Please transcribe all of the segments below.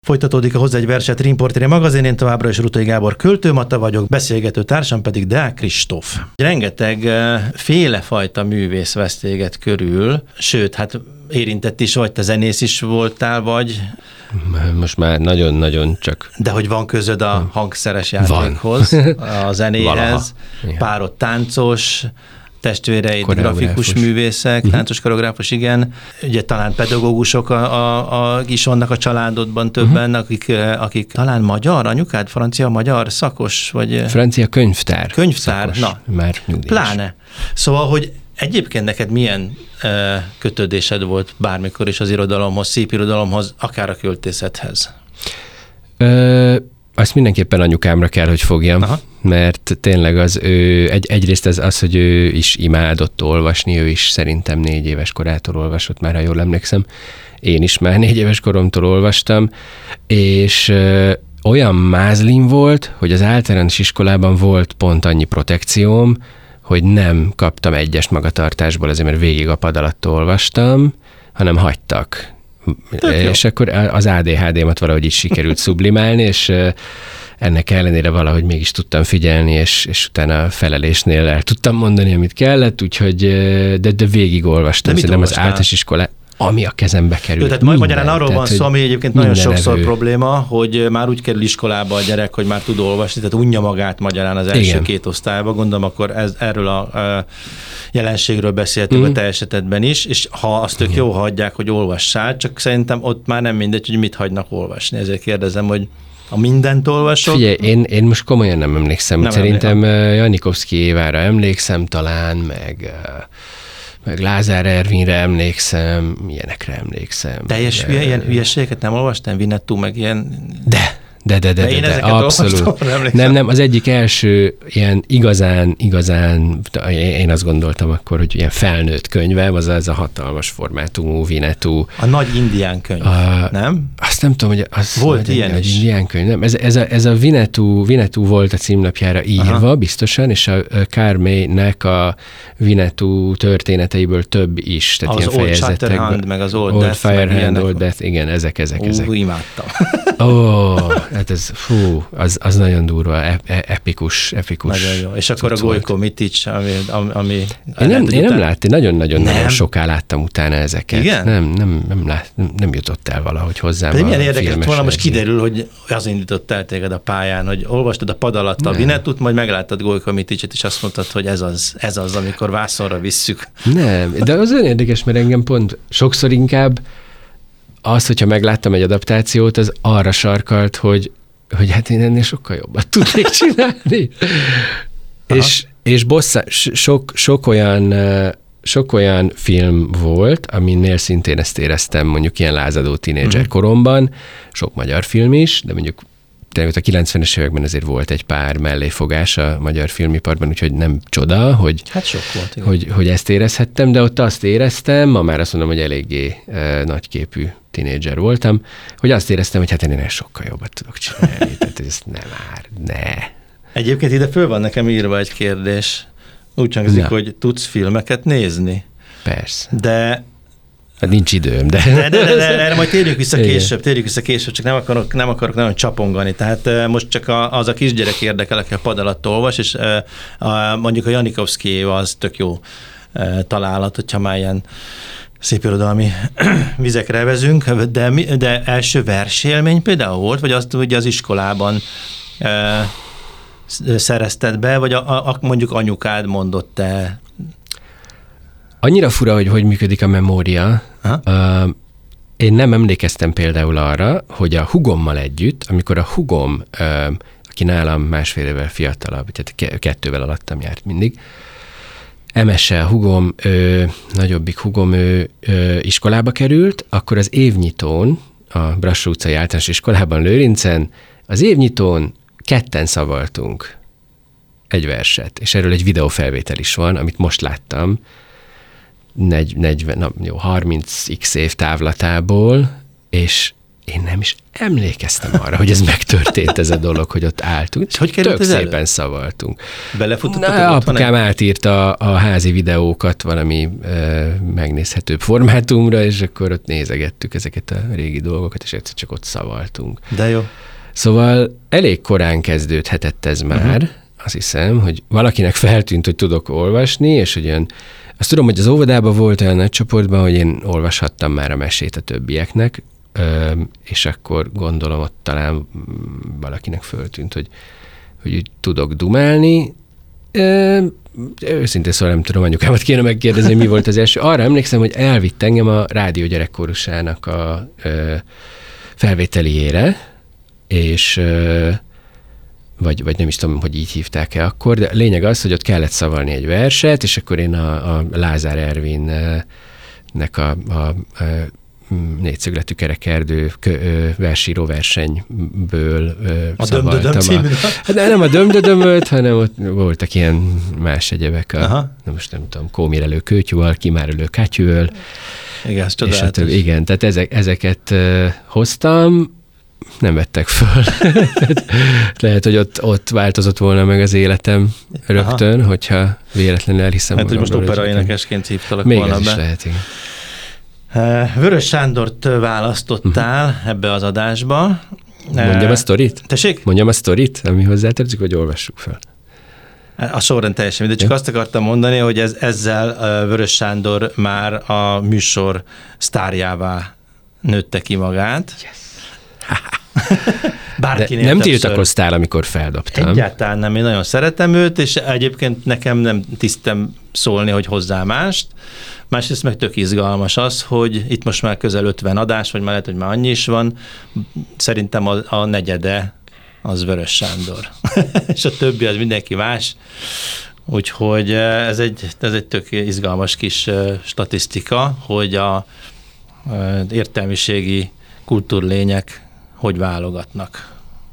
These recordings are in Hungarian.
Folytatódik a Hozzá egy verset Rimporteri magazin, én továbbra is Rutai Gábor Költőmata vagyok, beszélgető társam pedig Deák Kristóf. Rengeteg félefajta művész vesz téged körül, sőt, hát érintett is vagy, te zenész is voltál, vagy... Most már nagyon-nagyon csak... De hogy van közöd a hangszeres játékhoz, a zenéhez, párod táncos, testvéreid grafikus művészek, táncos koreográfus, igen. Ugye talán pedagógusok is vannak a családodban többen, akik talán magyar, anyukád francia-magyar szakos, vagy... Francia könyvtár. Könyvtár, szakos, na. Már nyugdíjas. Pláne. Szóval, hogy egyébként neked milyen kötődésed volt bármikor is az irodalomhoz, szép irodalomhoz, akár a költészethez? Azt mindenképpen anyukámra kell, hogy fogjam, mert tényleg az ő, egyrészt az, hogy ő is imádott olvasni, ő is szerintem 4 éves korától olvasott, már ha jól emlékszem. Én is már 4 éves koromtól olvastam, és olyan mázlim volt, hogy az általános iskolában volt pont annyi protekcióm, hogy nem kaptam 1-est magatartásból, azért mert végig a pad alatt olvastam, hanem hagytak. És akkor az ADHD-mat valahogy is sikerült sublimálni, és ennek ellenére valahogy mégis tudtam figyelni, és utána a felelésnél el tudtam mondani, amit kellett, úgyhogy de végig olvastam. Szerintem az általános iskolában, ami a kezembe került. Tehát majd magyarán arról van szó, ami egyébként nagyon sokszor probléma, hogy már úgy kerül iskolába a gyerek, hogy már tud olvasni, tehát unja magát magyarán az első 2 osztályban. Gondolom, akkor erről a jelenségről beszéltünk a te esetedben is, és ha azt ők jó hagyják, hogy olvassál, csak szerintem ott már nem mindegy, hogy mit hagynak olvasni. Ezért kérdezem, hogy a mindent olvasok? Figyelj, én most komolyan nem emlékszem. Szerintem Janikovszky Évára emlékszem talán, meg Lázár Ervinre emlékszem, ilyenekre emlékszem. Teljes ilyen hülyeségeket nem olvastam? Vinetú, meg ilyen... De abszolút. Nem, az egyik első ilyen igazán, én azt gondoltam akkor, hogy ilyen felnőtt könyvem, az ez a hatalmas formátumú Vinetú. A nagy indián könyv, nem? Azt nem tudom, hogy az volt ilyen is. Indián könyv, nem. Ez a Vinetú volt a címlapjára írva, biztosan, és a Carmé-nek a Vinetú történeteiből több is. Tehát az Old Shatterhand, meg az Old Firehand, Old Death, igen, ezek. Imádtam. Hát ez, az nagyon durva, epikus. Nagyon jó. És akkor a Gojko Mitics, ami én nem láttam, nagyon soká láttam utána ezeket. Igen? Nem jutott el valahogy hozzám. De milyen érdekes, volna most kiderül, hogy az indított el téged a pályán, hogy olvastad a pad alatt a Vinetút, majd megláttad Gojko Miticset, és azt mondtad, hogy ez az, amikor vászonra visszük. Nem, de az olyan érdekes, mert engem pont sokszor inkább az, hogyha megláttam egy adaptációt, az arra sarkalt, hogy hát én ennél sokkal jobbat tudnék csinálni. És sok olyan film volt, aminél szintén ezt éreztem mondjuk ilyen lázadó tínédzser koromban, sok magyar film is, de mondjuk tényleg a 90-es években azért volt egy pár melléfogás a magyar filmiparban, úgyhogy nem csoda, hogy, hát sok volt, hogy ezt érezhettem, de ott azt éreztem, ma már azt mondom, hogy eléggé nagyképű tínédzser voltam, hogy azt éreztem, hogy hát én sokkal jobbat tudok csinálni, tehát ez ne. Egyébként ide föl van nekem írva egy kérdés. Úgy hangzik, hogy tudsz filmeket nézni? Persze. De hát nincs időm, de erre majd térjünk vissza később, csak nem akarok nagyon csapongani. Tehát most csak az a kisgyerek érdekel, aki a pad alatt olvas, és mondjuk a Janikovszky az tök jó találat, hogyha már ilyen szép irodalmi vizekre vezünk, de első versélmény például volt, vagy azt ugye az iskolában szerezted be, vagy mondjuk anyukád mondott el? Annyira fura, hogy működik a memória. Én nem emlékeztem például arra, hogy a hugommal együtt, amikor a hugom, aki nálam 1,5 évvel fiatalabb, tehát 2-vel alattam járt mindig, Emese, a hugom, nagyobbik hugom, iskolába került, akkor az évnyitón, a Brassó utcai általános iskolában Lőrincen, az évnyitón 2 szavaltunk egy verset, és erről egy videófelvétel is van, amit most láttam, 30x év távlatából, és én nem is emlékeztem arra, hogy ez megtörtént ez a dolog, hogy ott álltunk. És hogy került ez szépen szavaltunk. Belefutottatok? Apukám átírta a házi videókat valami megnézhetőbb formátumra, és akkor ott nézegettük ezeket a régi dolgokat, és egyszer csak ott szavaltunk. De jó. Szóval elég korán kezdődhetett ez már, azt hiszem, hogy valakinek feltűnt, hogy tudok olvasni, és hogy olyan, azt tudom, hogy az óvodában volt olyan nagy csoportban, hogy én olvashattam már a mesét a többieknek, és akkor gondolom, ott talán valakinek föltűnt, hogy úgy tudok dumálni. Őszintén szóval nem tudom, anyukámat kéne megkérdezni, hogy mi volt az első. Arra emlékszem, hogy elvitt engem a rádió gyerekkórusának a felvételiére, és vagy nem is tudom, hogy így hívták-e akkor, de lényeg az, hogy ott kellett szavalni egy verset, és akkor én a Lázár Ervinnek a négyszögletű kerekerdő versíró versenyből szavaltam. Nem a Dömdödömöt, hanem ott voltak ilyen más egyebek, most nem tudom, kómirelő kőtyúval, kimárölő kátyűvel. Igen, ez csodálatos. Igen, tehát ezeket hoztam, nem vettek föl. Lehet, hogy ott változott volna meg az életem rögtön, hogyha véletlenül elhiszem. Hát, hogy most operaénekesként hívtalak még volna be. Még is lehet, igen. Vörös Sándort választottál ebbe az adásba. Mondjam a sztorit? Tessék? Mondjam a sztorit, ami hozzátartozik, vagy olvassuk fel? A sorrend teljesen mindegy, csak azt akartam mondani, hogy ezzel Vörös Sándor már a műsor sztárjává nőtte ki magát. Yes. Nem tiltakoztál, amikor feldobtam. Egyáltalán nem, én nagyon szeretem őt, és egyébként nekem nem tisztem szólni, hogy hozzá mást. Másrészt meg tök izgalmas az, hogy itt most már közel 50 adás, vagy már lehet, hogy már annyi is van. Szerintem a negyede az Vörös Sándor. És a többi az mindenki más. Úgyhogy ez egy tök izgalmas kis statisztika, hogy a értelmiségi kultúrlények hogy válogatnak.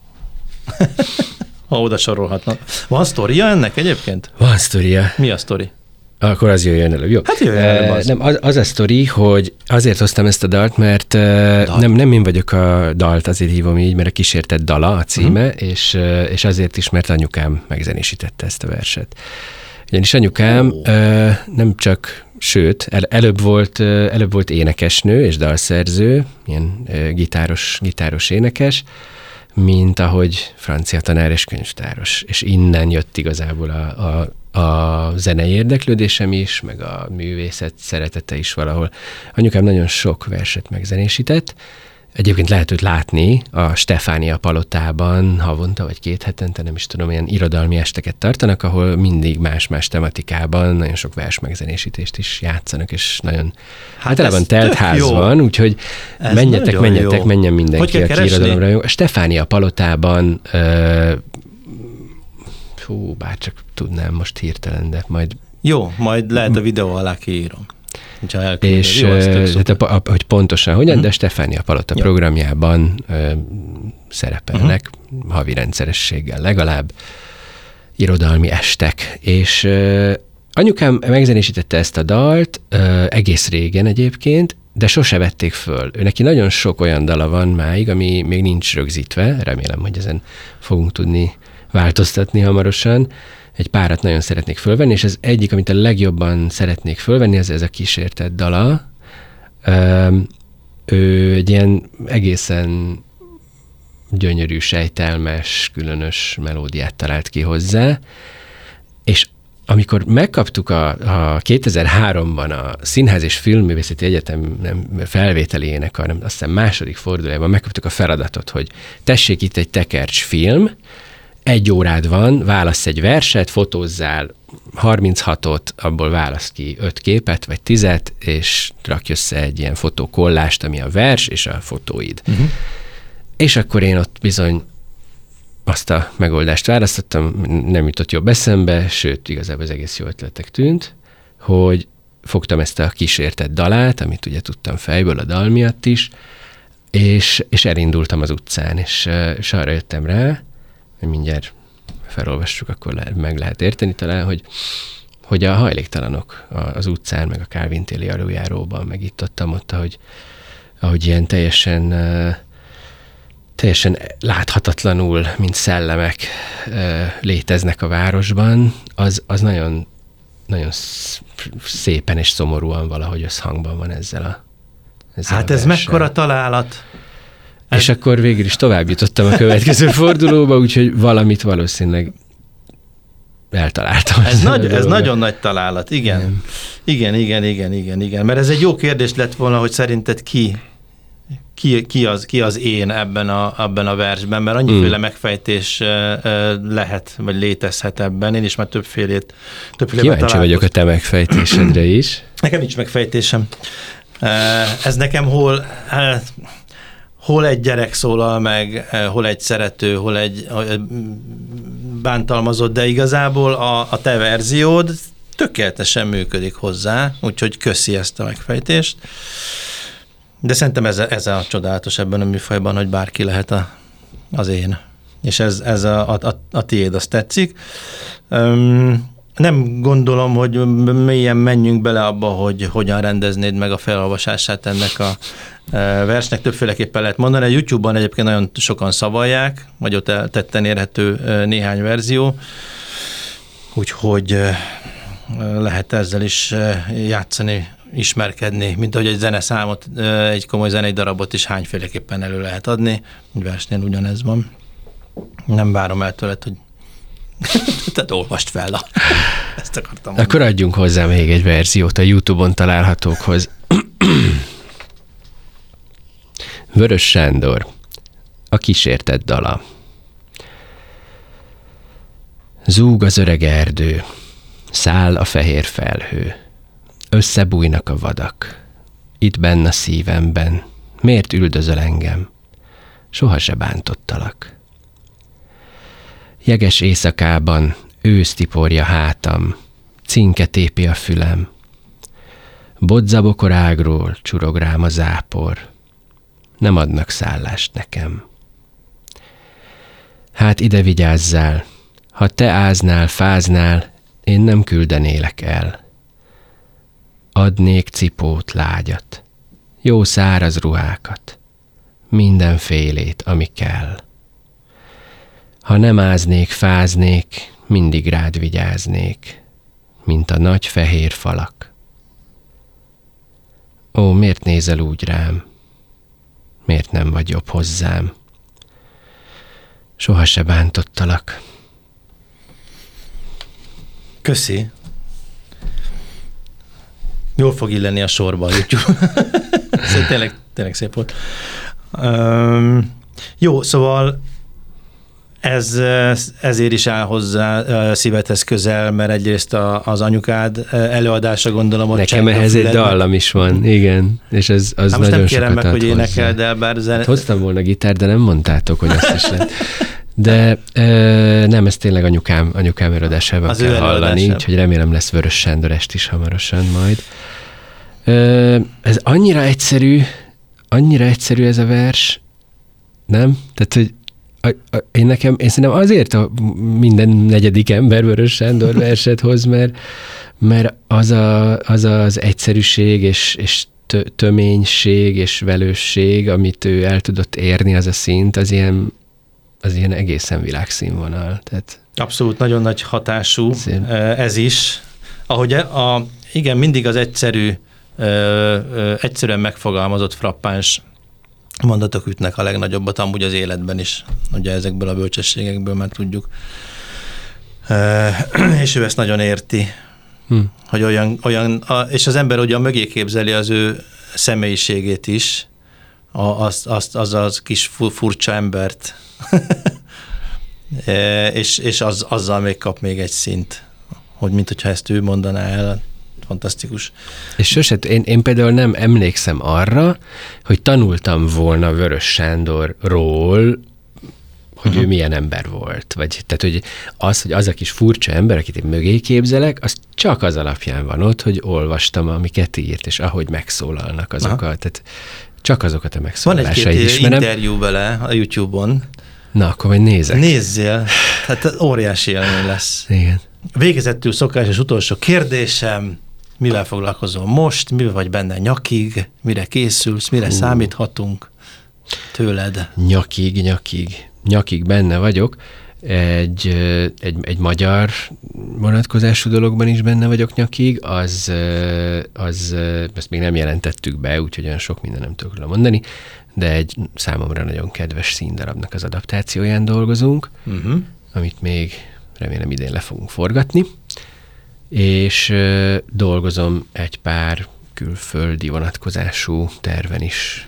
Ha oda sorolhatnak. Van sztoria ennek egyébként? Van sztoria. Mi a sztori? Akkor az jöjjön előbb. Jó. Hát jöjjön előbb az. Nem, az a sztori, hogy azért hoztam ezt a dalt, mert nem én vagyok a dalt, azért hívom így, mert a kísértett dala a címe, és azért is, mert anyukám megzenésítette ezt a verset. Ugyanis anyukám nem csak, sőt, előbb volt énekesnő és dalszerző, ilyen gitáros énekes, mint ahogy francia tanár és könyvtáros. És innen jött igazából a zenei érdeklődésem is, meg a művészet szeretete is valahol. Anyukám nagyon sok verset megzenésített. Egyébként lehet őt látni a Stefánia Palotában havonta vagy 2 hetente, nem is tudom, ilyen irodalmi esteket tartanak, ahol mindig más-más tematikában nagyon sok vers megzenésítést is játszanak, és nagyon általában telt ház van, úgyhogy menjen mindenki, aki irodalomra jó. A Stefánia Palotában bárcsak tudnám most hirtelen, de majd... Jó, majd lehet a videó alá kiírom. És hogy pontosan hogyan, de Stefánia Palota programjában szerepelnek havi rendszerességgel legalább irodalmi estek. És anyukám megzenésítette ezt a dalt egész régen egyébként, de sose vették föl. Neki nagyon sok olyan dala van máig, ami még nincs rögzítve, remélem, hogy ezen fogunk tudni változtatni hamarosan. Egy párat nagyon szeretnék fölvenni, és az egyik, amit a legjobban szeretnék fölvenni, ez a kísértett dala. Ő egy ilyen egészen gyönyörű, sejtelmes, különös melódiát talált ki hozzá, és amikor megkaptuk a 2003-ban a Színház és Filmművészeti Egyetem felvételének, azt hiszem második fordulójában megkaptuk a feladatot, hogy tessék itt egy tekercs film, 1 órád van, válasz egy verset, fotózzál 36-ot, abból válasz ki 5 képet, vagy 10-et, és rakj össze egy ilyen fotókollást, ami a vers és a fotóid. És akkor én ott bizony azt a megoldást választottam, nem jutott jobb eszembe, sőt, igazából az egész jó ötletek tűnt, hogy fogtam ezt a kísértett dalát, amit ugye tudtam fejből a dal miatt is, és elindultam az utcán, és arra jöttem rá, mindjárt felolvassuk, akkor meg lehet érteni talán, hogy a hajléktalanok az utcán, meg a Kálvin téli aluljáróban, meg itt ott, ahogy ilyen teljesen teljesen láthatatlanul, mint szellemek léteznek a városban, az nagyon, nagyon szépen és szomorúan valahogy összhangban van ezzel hát ez mekkora találat! És akkor végül is tovább jutottam a következő fordulóba, úgyhogy valamit valószínűleg eltaláltam. Ez nagyon nagy találat, igen. Igen. Mert ez egy jó kérdés lett volna, hogy szerinted ki az én ebben a versben, mert annyiféle megfejtés lehet, vagy létezhet ebben. Én is már többféle kíváncsi vagyok a te megfejtésedre is. Nekem nincs megfejtésem. Ez nekem hol egy gyerek szólal meg, hol egy szerető, hol egy bántalmazott, de igazából a te verziód tökéletesen működik hozzá, úgyhogy köszi ezt a megfejtést. De szerintem ez a csodálatos ebben a műfajban, hogy bárki lehet az én. És ez a tiéd, azt tetszik. Nem gondolom, hogy mélyen menjünk bele abba, hogy hogyan rendeznéd meg a felolvasását ennek a versnek. Többféleképpen lehet mondani. A YouTube-ban egyébként nagyon sokan szavalják, vagy ott tetten érhető néhány verzió, úgyhogy lehet ezzel is játszani, ismerkedni, mint ahogy egy zeneszámot, egy komoly zenei darabot is hányféleképpen elő lehet adni. Egy versnél ugyanez van. Nem várom el tőled, hogy tehát olvast fel. Ezt akartam mondani. Akkor adjunk hozzá még egy verziót a YouTube-on találhatókhoz. Vörös Sándor, a kísértett dala. Zúg az öreg erdő, száll a fehér felhő, összebújnak a vadak. Itt benn a szívemben, miért üldözöl engem? Soha se bántottalak. Jeges éjszakában ősz tiporja hátam, cinke tépi a fülem. Bodzabokor ágról csurog rám a zápor, nem adnak szállást nekem. Hát ide vigyázzál, ha te áznál, fáznál, én nem küldenélek el. Adnék cipót, lágyat, jó száraz ruhákat, mindenfélét, ami kell. Ha nem áznék, fáznék, mindig rád vigyáznék, mint a nagy fehér falak. Ó, miért nézel úgy rám? Miért nem vagy jobb hozzám? Soha se bántottalak. Köszi. Jól fog illeni a sorba a YouTube. Ez tényleg szép volt. Jó, szóval ezért is áll hozzá szívedhez közel, mert egyrészt az anyukád előadása, gondolom, ott nekem ehhez egy dallam is van, igen, és az nagyon sokat ad hozzá. Most nem kérem meg, hogy énekeld el, bár hoztam volna gitár, de nem mondtátok, hogy azt is lehet. De nem, ez tényleg anyukám előadásában kell hallani, úgyhogy remélem lesz Vörös Sándor est is hamarosan majd. Ez annyira egyszerű ez a vers, nem? Tehát, hogy én szerintem azért minden negyedik ember Vörös Sándor verset hoz, mert az egyszerűség és töménység és velősség, amit ő el tudott érni, az a szint, az ilyen egészen világszínvonal. Tehát abszolút nagyon nagy hatású ez is. Ahogy igen, mindig az egyszerűen megfogalmazott frappáns mondatok ütnek a legnagyobbat, amúgy az életben is. Ugye ezekből a bölcsességekből már tudjuk. És ő ezt nagyon érti, hogy olyan és az ember ugyan mögé képzeli az ő személyiségét is, az kis furcsa embert, és azzal még kap még egy szint, hogy mint hogyha ezt ő mondaná el. Fantasztikus. És sose, én például nem emlékszem arra, hogy tanultam volna Vörös Sándorról, hogy ő milyen ember volt. Tehát, hogy az a kis furcsa ember, akit én mögé képzelek, az csak az alapján van ott, hogy olvastam, amiket írt, és ahogy megszólalnak azokat. Tehát csak azokat a megszólalásait ismerem. Van egy-két interjú vele a YouTube-on. Na, akkor majd nézek. Nézzél. Hát óriási élmény lesz. Igen. Végezettül szokásos utolsó kérdésem, mivel foglalkozol most, mivel vagy benne nyakig, mire készülsz, mire számíthatunk? Tőled. Nyakig benne vagyok. Egy magyar vonatkozású dologban is benne vagyok nyakig, ezt még nem jelentettük be, úgyhogy olyan sok minden nem tudok mondani, de egy számomra nagyon kedves színdarabnak az adaptációján dolgozunk, amit még remélem idén le fogunk forgatni, és dolgozom egy pár külföldi vonatkozású terven is.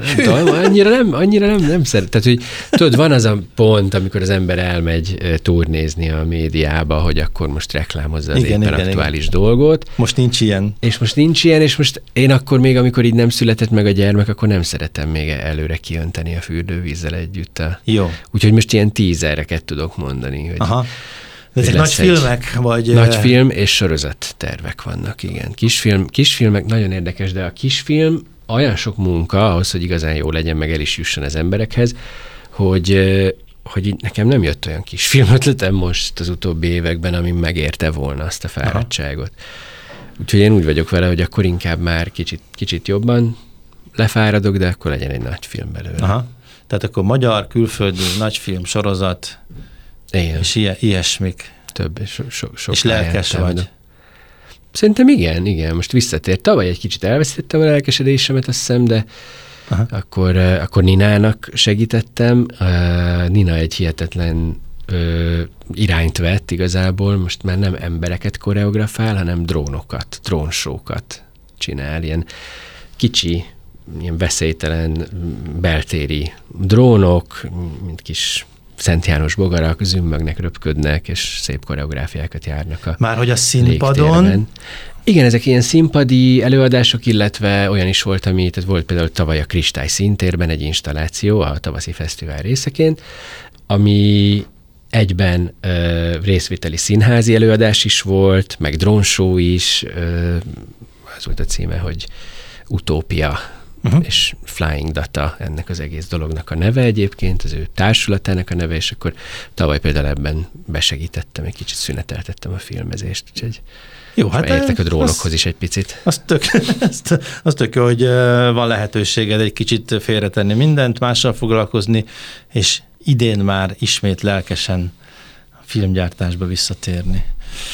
Annyira nem szeret. Tehát, hogy tudod, van az a pont, amikor az ember elmegy turnézni a médiába, hogy akkor most reklámozza az éppen aktuális dolgot. Most nincs ilyen. És most én akkor még, amikor így nem született meg a gyermek, akkor nem szeretem még előre kiönteni a fürdővízzel együtt. Jó. Úgyhogy most ilyen teasereket tudok mondani. Hogy aha. De ezek nagy filmek, vagy... Nagy film és sorozat tervek vannak, igen. Kisfilmek nagyon érdekes, de a kisfilm olyan sok munka ahhoz, hogy igazán jó legyen, meg el is jusson az emberekhez, hogy nekem nem jött olyan kis filmötletem most az utóbbi években, ami megérte volna azt a fáradtságot. Úgyhogy én úgy vagyok vele, hogy akkor inkább már kicsit jobban lefáradok, de akkor legyen egy nagy film belőle. Aha. Tehát akkor magyar, külföldi, nagyfilm, sorozat, igen. És ilyesmik. Több, és sok és lelkes vagy. Szerintem igen. Most visszatért. Tavaly egy kicsit elvesztettem a lelkesedésemet, azt hiszem, de akkor Ninának segítettem. Nina egy hihetetlen irányt vett igazából. Most már nem embereket koreografál, hanem drónsókat csinál. Ilyen kicsi, ilyen veszélytelen beltéri drónok, mint kis Szent János bogarak, zümmögnek, röpködnek, és szép koreográfiákat járnak a már hogy a színpadon? Légtérben. Igen, ezek ilyen színpadi előadások, illetve olyan is volt, tehát volt például tavaly a Kristály Színtérben egy installáció a tavaszi fesztivál részeként, ami egyben részvételi színházi előadás is volt, meg drónshow is, az volt a címe, hogy Utópia, és Flying Data ennek az egész dolognak a neve egyébként, az ő társulatának a neve, és akkor tavaly például ebben besegítettem, egy kicsit szüneteltettem a filmezést, úgyhogy jó, hát értek a drónokhoz is egy picit. Az tök jó, hogy van lehetőséged egy kicsit félretenni mindent, mással foglalkozni, és idén már ismét lelkesen a filmgyártásba visszatérni.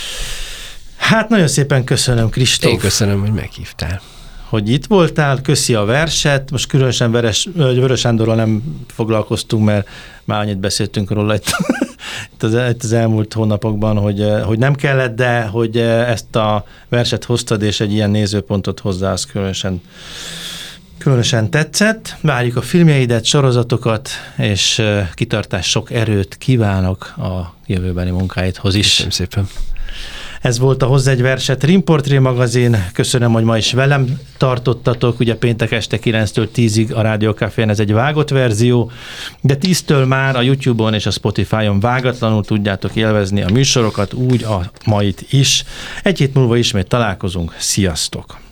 Hát nagyon szépen köszönöm, Kristóf. Én köszönöm, hogy meghívtál. Hogy itt voltál, köszi a verset, most különösen Vörös Sándorral nem foglalkoztunk, mert már annyit beszéltünk róla itt az elmúlt hónapokban, hogy nem kellett, de hogy ezt a verset hoztad, és egy ilyen nézőpontot hozzá, az különösen tetszett. Várjuk a filmjeidet, sorozatokat, és kitartás, sok erőt kívánok a jövőbeni munkáidhoz is. Köszönöm szépen. Ez volt a Hozzá egy verset Rimportré magazin. Köszönöm, hogy ma is velem tartottatok. Ugye péntek este 9-től 10-ig a Rádió Cafén ez egy vágott verzió, de 10-től már a YouTube-on és a Spotify-on vágatlanul tudjátok élvezni a műsorokat, úgy a mait is. Egy hét múlva ismét találkozunk. Sziasztok!